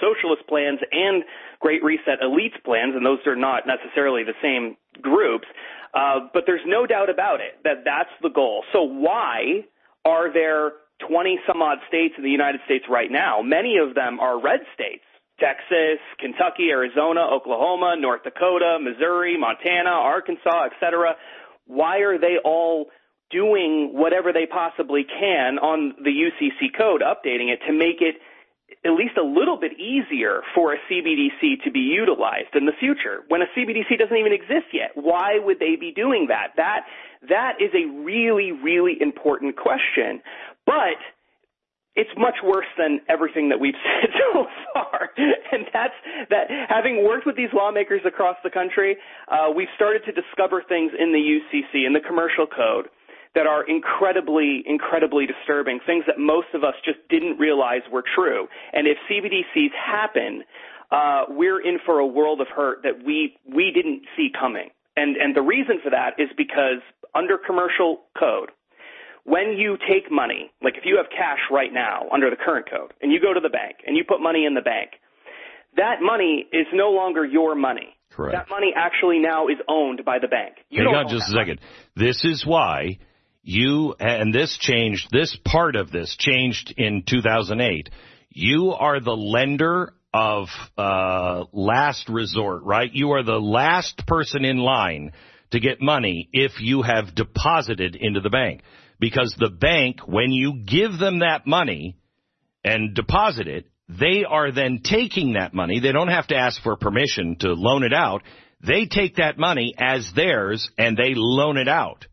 socialist plans and Great Reset elites plans, and those are not necessarily the same groups. Uh, but there's no doubt about it that that's the goal. So why are there twenty some odd states in the United States right now? Many of them are red states. Texas, Kentucky, Arizona, Oklahoma, North Dakota, Missouri, Montana, Arkansas, et cetera. Why are they all doing whatever they possibly can on the U C C code, updating it to make it at least a little bit easier for a C B D C to be utilized in the future when a C B D C doesn't even exist yet? Why would they be doing that? That that is a really, really important question. But it's much worse than everything that we've said so far. And that's that having worked with these lawmakers across the country, uh, we've started to discover things in the U C C, in the commercial code, that are incredibly, incredibly disturbing, things that most of us just didn't realize were true. And if C B D Cs happen, uh, we're in for a world of hurt that we, we didn't see coming. And, and the reason for that is because under commercial code, when you take money, like if you have cash right now under the current code, and you go to the bank and you put money in the bank, that money is no longer your money. Correct. That money actually now is owned by the bank. You Hang on just a second. Money. This is why you, and this changed, this part of this changed in two thousand eight. You are the lender of uh, last resort, right? You are the last person in line to get money if you have deposited into the bank. Because the bank, when you give them that money and deposit it, they are then taking that money. They don't have to ask for permission to loan it out. They take that money as theirs and they loan it out.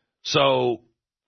So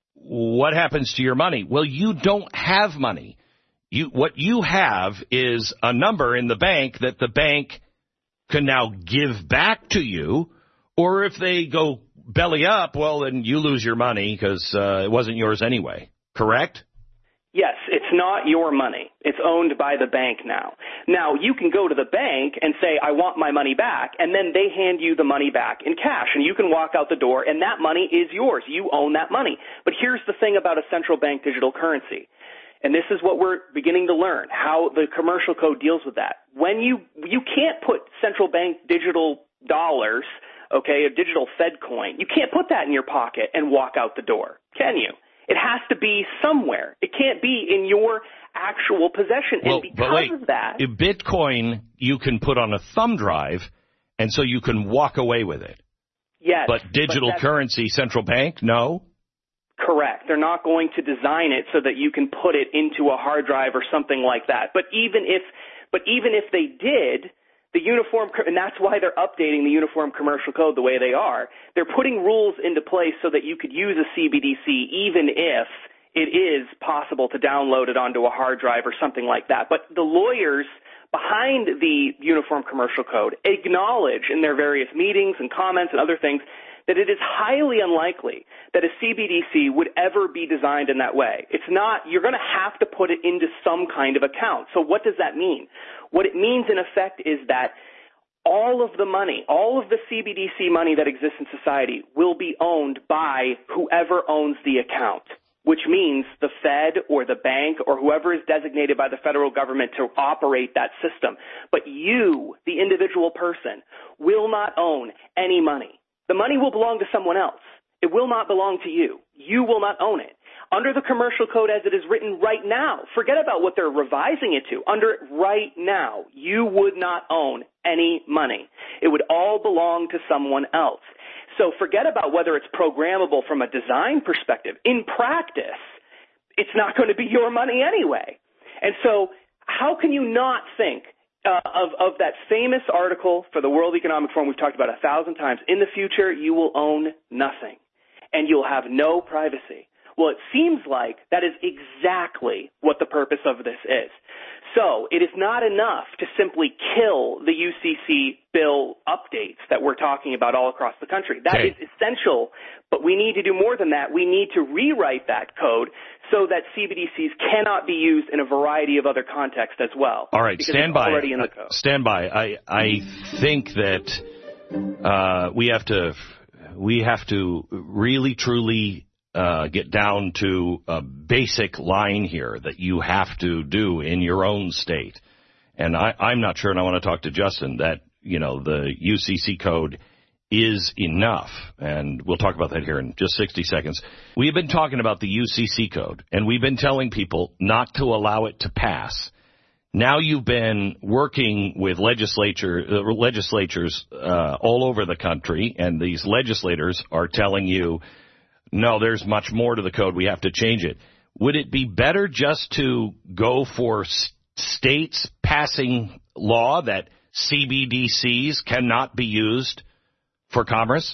what happens to your money? Well, you don't have money. You, what you have is a number in the bank that the bank can now give back to you, or if they go belly up, well, then you lose your money because uh, it wasn't yours anyway. Correct? Yes, it's not your money. It's owned by the bank now. Now, you can go to the bank and say, I want my money back, and then they hand you the money back in cash, and you can walk out the door, and that money is yours. You own that money. But here's the thing about a central bank digital currency, and this is what we're beginning to learn, how the commercial code deals with that. When you, you can't put central bank digital dollars, okay, a digital Fed coin, you can't put that in your pocket and walk out the door, can you? It has to be somewhere. It can't be in your actual possession. Well, and because but wait, of that, Bitcoin you can put on a thumb drive, and so you can walk away with it. Yes. But digital but currency, central bank, no? Correct. They're not going to design it so that you can put it into a hard drive or something like that. But even if, but even if they did, the uniform, and that's why they're updating the Uniform Commercial Code the way they are. They're putting rules into place so that you could use a C B D C even if it is possible to download it onto a hard drive or something like that. But the lawyers behind the Uniform Commercial Code acknowledge in their various meetings and comments and other things that it is highly unlikely that a C B D C would ever be designed in that way. It's not, you're going to have to put it into some kind of account. So what does that mean? What it means in effect is that all of the money, all of the C B D C money that exists in society will be owned by whoever owns the account, which means the Fed or the bank or whoever is designated by the federal government to operate that system. But you, the individual person, will not own any money. The money will belong to someone else. It will not belong to you. You will not own it. Under the commercial code as it is written right now, forget about what they're revising it to. Under it right now, you would not own any money. It would all belong to someone else. So forget about whether it's programmable from a design perspective. In practice, it's not going to be your money anyway. And so how can you not think uh, of, of that famous article for the World Economic Forum we've talked about a thousand times? In the future, you will own nothing, and you'll have no privacy. Well, it seems like that is exactly what the purpose of this is. So it is not enough to simply kill the U C C bill updates that we're talking about all across the country. That okay. is essential, but we need to do more than that. We need to rewrite that code so that C B D Cs cannot be used in a variety of other contexts as well. All right, stand by. Already in the code. Stand by. I I think that uh, we have to we have to really truly Uh, get down to a basic line here that you have to do in your own state. and I, I'm not sure, and I want to talk to Justin, that, you know, the U C C code is enough, and we'll talk about that here in just sixty seconds. We've been talking about the U C C code, and we've been telling people not to allow it to pass. Now you've been working with legislature uh, legislatures uh, all over the country, and these legislators are telling you, no, there's much more to the code. We have to change it. Would it be better just to go for s- states passing law that C B D Cs cannot be used for commerce?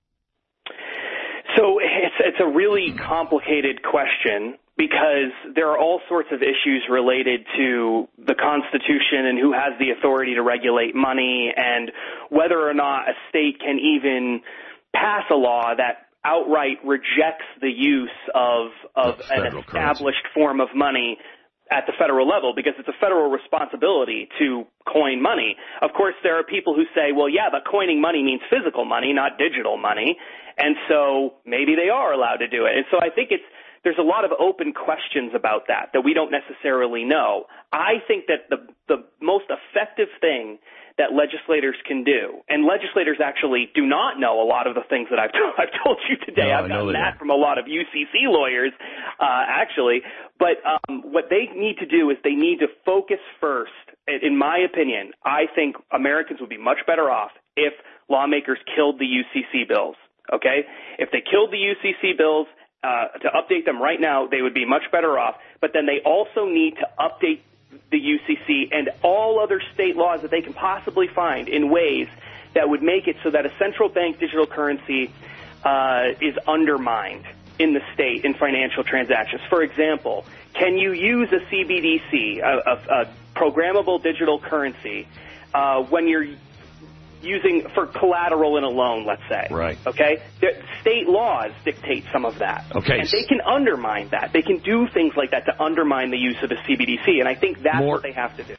So it's it's a really complicated question because there are all sorts of issues related to the Constitution and who has the authority to regulate money and whether or not a state can even pass a law that outright rejects the use of of an established currency. form of money at the federal level, because it's a federal responsibility to coin money. Of course, there are people who say, well, yeah, but coining money means physical money, not digital money, and so maybe they are allowed to do it. And so I think it's there's a lot of open questions about that that we don't necessarily know. I think that the the most effective thing that legislators can do, and legislators actually do not know a lot of the things that I've, t- I've told you today. No, I've gotten that from a lot of U C C lawyers, uh, actually. But um, what they need to do is they need to focus first. In my opinion, I think Americans would be much better off if lawmakers killed the U C C bills, okay? If they killed the U C C bills, uh, to update them right now, they would be much better off. But then they also need to update the U C C and all other state laws that they can possibly find in ways that would make it so that a central bank digital currency uh, is undermined in the state in financial transactions. For example, can you use a C B D C, a, a, a programmable digital currency, uh, when you're using for collateral in a loan, let's say? Right. Okay? The state laws dictate some of that. Okay. And they can undermine that. They can do things like that to undermine the use of a C B D C, and I think that's More- what they have to do.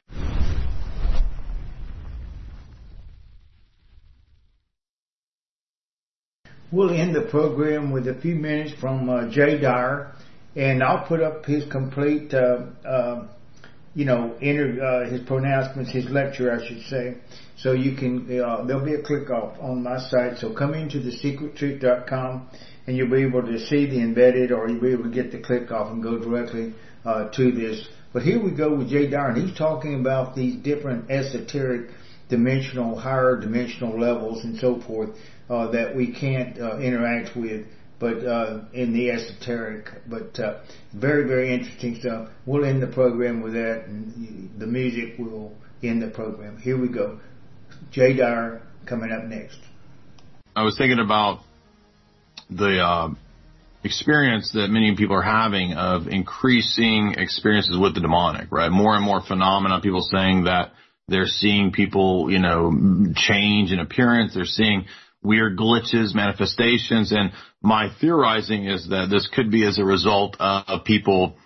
We'll end the program with a few minutes from uh, Jay Dyer, and I'll put up his complete, uh, uh, you know, inter, uh, his pronouncements, his lecture, I should say. So you can, uh, there'll be a click off on my site. So come into the secret truth dot com, and you'll be able to see the embedded, or you'll be able to get the click off and go directly uh, to this. But here we go with Jay Dyer, and he's talking about these different esoteric, dimensional, higher dimensional levels and so forth. Uh, that we can't uh, interact with, but uh, in the esoteric. But uh, very, very interesting stuff. We'll end the program with that, and the music will end the program. Here we go. Jay Dyer coming up next. I was thinking about the uh, experience that many people are having of increasing experiences with the demonic, right? More and more phenomena, people saying that they're seeing people, you know, change in appearance. They're seeing weird glitches, manifestations, and my theorizing is that this could be as a result of people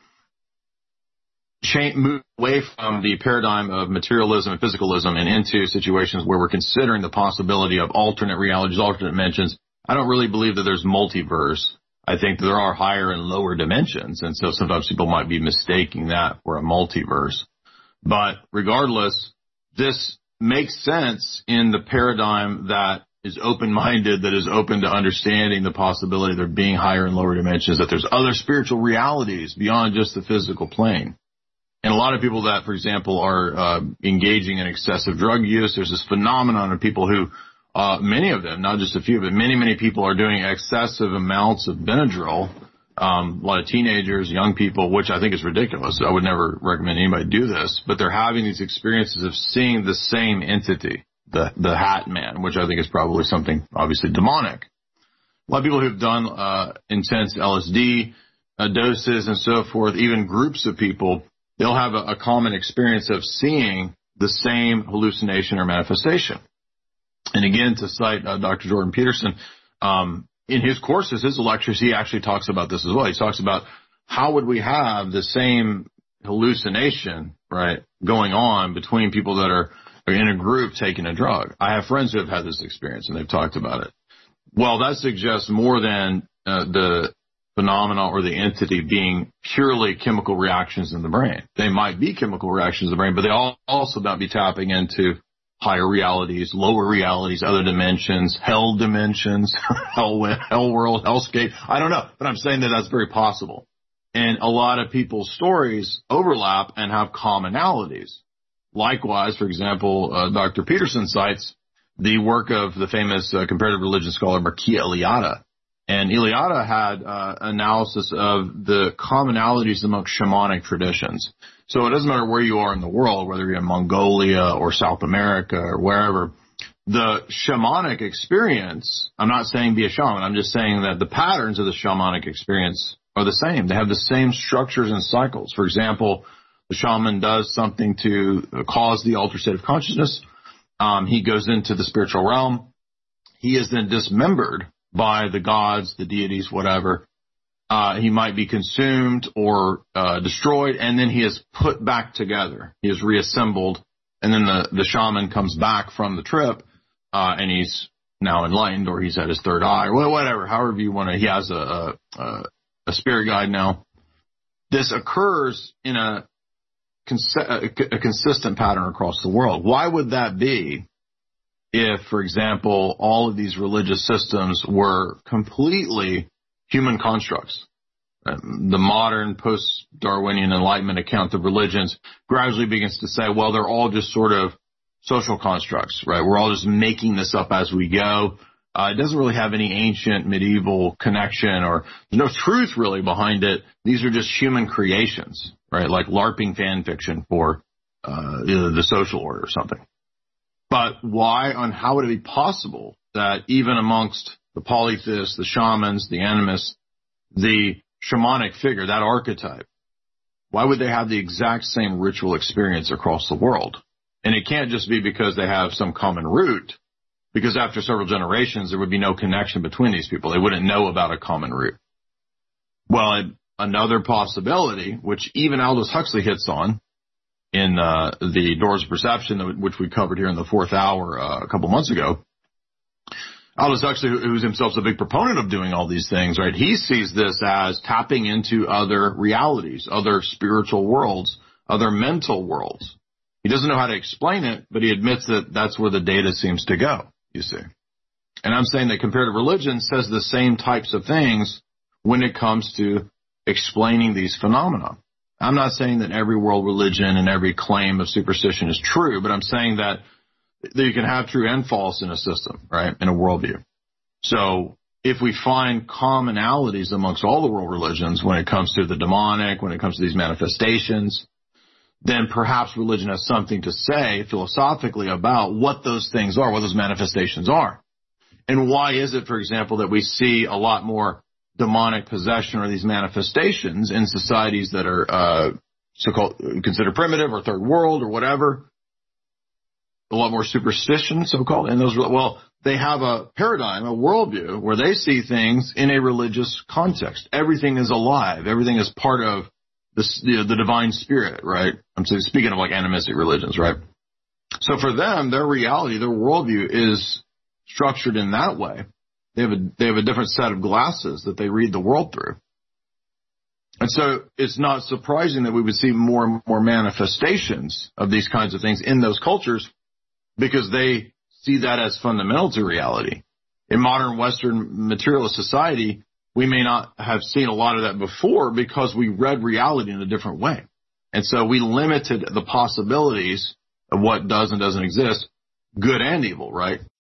change, move away from the paradigm of materialism and physicalism and into situations where we're considering the possibility of alternate realities, alternate dimensions. I don't really believe that there's multiverse. I think there are higher and lower dimensions, and so sometimes people might be mistaking that for a multiverse. But regardless, this makes sense in the paradigm that is open-minded, that is open to understanding the possibility of there being higher and lower dimensions, that there's other spiritual realities beyond just the physical plane. And a lot of people that, for example, are uh, engaging in excessive drug use, there's this phenomenon of people who, uh, many of them, not just a few, but many, many people are doing excessive amounts of Benadryl. Um, a lot of teenagers, young people, which I think is ridiculous. I would never recommend anybody do this, but they're having these experiences of seeing the same entity. The, the Hat Man, which I think is probably something obviously demonic. A lot of people who've done, uh, intense L S D uh, doses and so forth, even groups of people, they'll have a, a common experience of seeing the same hallucination or manifestation. And again, to cite uh, Doctor Jordan Peterson, um, in his courses, his lectures, he actually talks about this as well. He talks about how would we have the same hallucination, right, going on between people that are in a group taking a drug. I have friends who have had this experience, and they've talked about it. Well, that suggests more than uh, the phenomena or the entity being purely chemical reactions in the brain. They might be chemical reactions in the brain, but they all also might be tapping into higher realities, lower realities, other dimensions, hell dimensions, hell, hell world, hellscape. I don't know, but I'm saying that that's very possible. And a lot of people's stories overlap and have commonalities. Likewise, for example, uh, Doctor Peterson cites the work of the famous uh, comparative religion scholar Mircea Eliade. And Eliade had uh, analysis of the commonalities among shamanic traditions. So it doesn't matter where you are in the world, whether you're in Mongolia or South America or wherever, the shamanic experience, I'm not saying be a shaman, I'm just saying that the patterns of the shamanic experience are the same. They have the same structures and cycles. For example, the shaman does something to cause the altered state of consciousness. Um, he goes into the spiritual realm. He is then dismembered by the gods, the deities, whatever. Uh, he might be consumed or uh, destroyed, and then he is put back together. He is reassembled, and then the, the shaman comes back from the trip, uh, and he's now enlightened, or he's at his third eye, or whatever, however you want to. He has a, a, a spirit guide now. This occurs in a, cons- a consistent pattern across the world. Why would that be? If, for example, all of these religious systems were completely human constructs. Um, the modern post-Darwinian Enlightenment account of religions gradually begins to say, well, they're all just sort of social constructs, right? We're all just making this up as we go. Uh, it doesn't really have any ancient medieval connection, or there's no truth really behind it. These are just human creations, right? Like LARPing fan fiction for uh, either the social order or something. But why and how would it be possible that even amongst the polytheists, the shamans, the animists, the shamanic figure, that archetype, why would they have the exact same ritual experience across the world? And it can't just be because they have some common root, because after several generations, there would be no connection between these people. They wouldn't know about a common root. Well, another possibility, which even Aldous Huxley hits on, in uh, the Doors of Perception, which we covered here in the fourth hour uh, a couple months ago. Aldous Huxley, who's himself a big proponent of doing all these things, right? He sees this as tapping into other realities, other spiritual worlds, other mental worlds. He doesn't know how to explain it, but he admits that that's where the data seems to go, you see. And I'm saying that comparative religion says the same types of things when it comes to explaining these phenomena. I'm not saying that every world religion and every claim of superstition is true, but I'm saying that, that you can have true and false in a system, right, in a worldview. So if we find commonalities amongst all the world religions when it comes to the demonic, when it comes to these manifestations, then perhaps religion has something to say philosophically about what those things are, what those manifestations are. And why is it, for example, that we see a lot more demonic possession or these manifestations in societies that are uh, so-called considered primitive or third world or whatever? A lot more superstition, so-called, and those. Well, they have a paradigm, a worldview, where they see things in a religious context. Everything is alive. Everything is part of the, the, the divine spirit, right? I'm speaking of like animistic religions, right? So for them, their reality, their worldview is structured in that way. They have a, they have a different set of glasses that they read the world through. And so it's not surprising that we would see more and more manifestations of these kinds of things in those cultures, because they see that as fundamental to reality. In modern Western materialist society, we may not have seen a lot of that before because we read reality in a different way. And so we limited the possibilities of what does and doesn't exist, good and evil, right?